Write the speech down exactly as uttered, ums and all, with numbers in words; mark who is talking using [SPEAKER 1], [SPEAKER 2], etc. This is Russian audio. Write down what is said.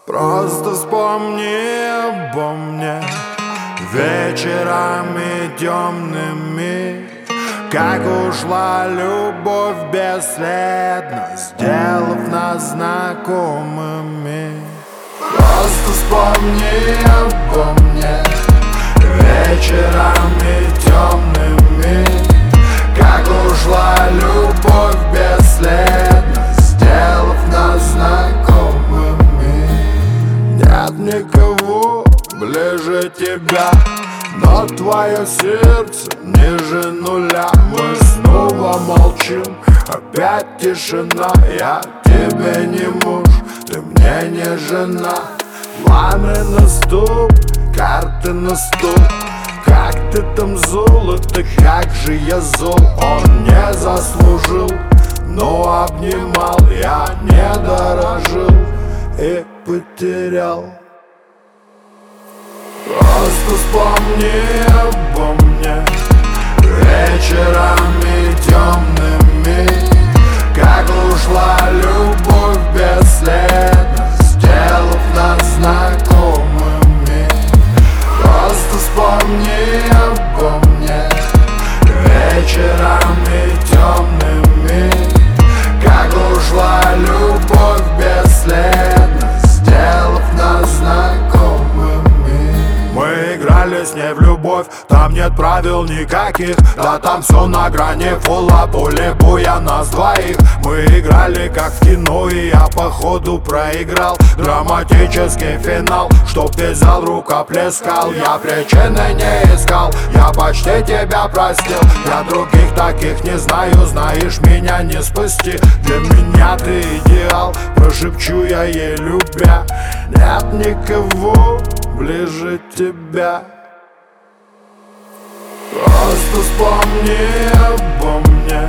[SPEAKER 1] Просто вспомни обо мне вечерами темными, как ушла любовь бесследно, сделав нас знакомыми. Просто вспомни обо мне вечерами темными, как ушла любовь бесследно, сделав нас знакомыми. Нет никого ближе тебя, но твое сердце ниже нуля. Мы снова молчим, опять тишина. Я тебе не муж, ты мне не жена. Планы на ступ, карты на стол. Как ты там золото, как же я зол. Он не заслужил, но обнимал. Я не дорожил и потерял. Просто вспомни обо мне вечерами темными, как ушла любовь бесследно, сделав нас знакомыми. Просто вспомни обо мне вечерами темными, как ушла любовь бесследно, сделав нас знакомыми. Мы играли с ней в любовь, там нет правил никаких. Да там все на грани фола, поле боя нас двоих. Мы играли как в кино, и я походу проиграл драматический финал, чтоб весь зал рукоплескал. Я причины не искал, я почти тебя простил. Я других таких не знаю, знаешь, меня не спасти. Для меня ты идеал, прошепчу я ей любя. Нет никого ближе тебя. Просто вспомни обо мне